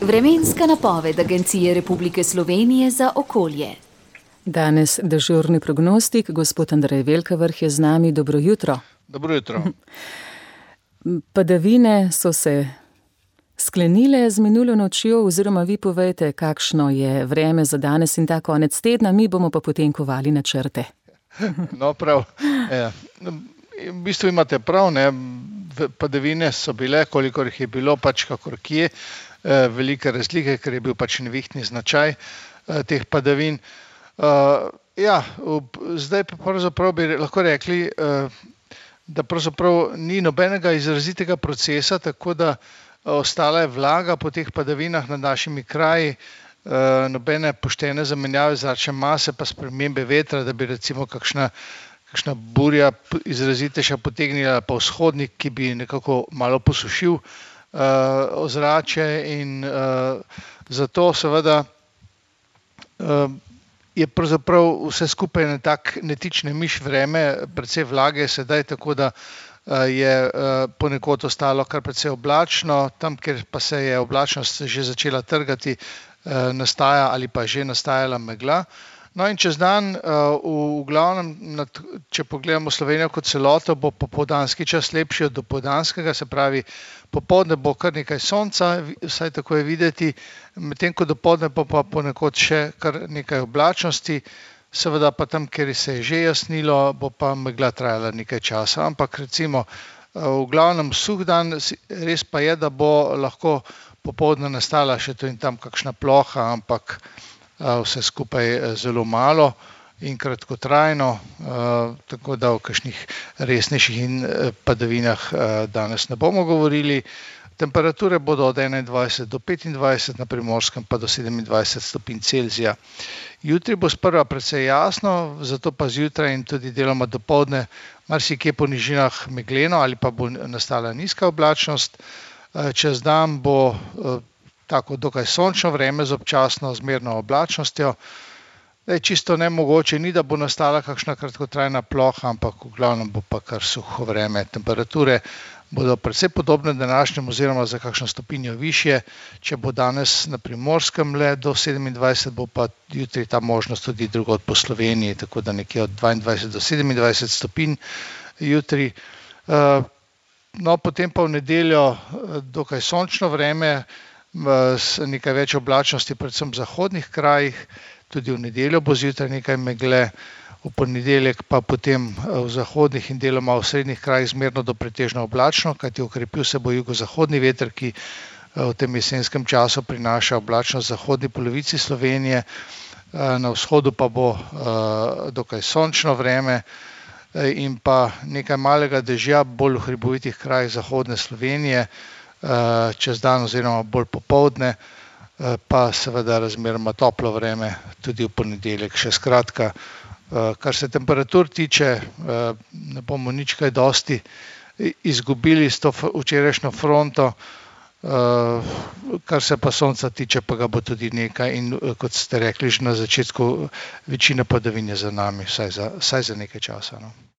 Vremenska napoved Agencije Republike Slovenije za okolje. Danes dežurni prognostik, gospod Andrej Velkavrh je z nami. Dobro jutro. Dobro jutro. Padavine so se sklenile z minulo nočjo, oziroma vi povejte, kakšno je vreme za danes in ta konec tedna, mi bomo pa potem kovali načrte. No, prav. V bistvu imate prav, ne? Padavine so bile, kolikor jih je bilo, pač kakor kje, velike razlike, ker je bil pač nevihtni značaj teh padavin. Zdaj pa pravzaprav bi lahko rekli, da pravzaprav ni nobenega izrazitega procesa, tako da ostala je vlaga po teh padavinah nad našimi kraji, nobene poštene zamenjave zračne mase pa spremembe vetra, da bi recimo kakšna burja izrazitejša potegnila pa vzhodnik, ki bi nekako malo posušil ozračje in zato seveda je pravzaprav vse skupaj na tak netične miš vreme, precej vlage sedaj, tako da je ponekod ostalo kar precej oblačno, tam, kjer pa se je oblačnost že začela trgati, nastaja ali pa že nastajala megla. No in čez dan, v glavnem, če pogledamo Slovenijo kot celoto, bo popoldanski čas lepši od dopoldanskega, se pravi, popoldne bo kar nekaj sonca, vsaj tako je videti, medtem ko dopoldne bo pa ponekod še kar nekaj oblačnosti, seveda pa tam, kjer se je že jasnilo, bo pa megla trajala nekaj časa, ampak recimo v glavnem suh dan, res pa je, da bo lahko popoldne nastala še tu in tam kakšna ploha, ampak vse skupaj zelo malo in kratkotrajno, tako da o kakšnih resnejših padavinah danes ne bomo govorili. Temperature bodo od 21 do 25, na Primorskem pa do 27 stopinj Celzija. Jutri bo sprva precej jasno, zato pa zjutraj in tudi deloma dopoldne marsikje po nižinah megleno ali pa bo nastala nizka oblačnost. Čez dan bo tako dokaj sončno vreme z občasno zmerno oblačnostjo. Čisto nemogoče ni, da bo nastala kakšna kratkotrajna ploha, ampak v glavnem bo pa kar suho vreme. Temperature bodo precej podobne današnjemu oziroma za kakšno stopinjo višje. Če bo danes na Primorskem le do 27, bo pa jutri ta možnost tudi drugod po Sloveniji, tako da nekje od 22 do 27 stopinj jutri. No, potem pa v nedeljo dokaj sončno vreme, nekaj več oblačnosti, predvsem v zahodnih krajih, tudi v nedeljo bo zjutraj nekaj megle, v ponedeljek pa potem v zahodnih in deloma v srednjih krajih zmerno do pretežno oblačno, kajti okrepil se bo jugozahodni veter, ki v tem jesenskem času prinaša oblačnost v zahodni polovici Slovenije, na vzhodu pa bo dokaj sončno vreme in pa nekaj malega dežja bolj v hribovitih krajih zahodne Slovenije, čez dan oziroma bolj popoldne, pa seveda razmeroma toplo vreme tudi v ponedeljek. Še skratka, kar se temperatur tiče, ne bomo nič kaj dosti izgubili s to včerajšnjo fronto, kar se pa sonca tiče, pa ga bo tudi nekaj in kot ste rekli že na začetku, večina padavin je za nami, vsaj za nekaj časa. No.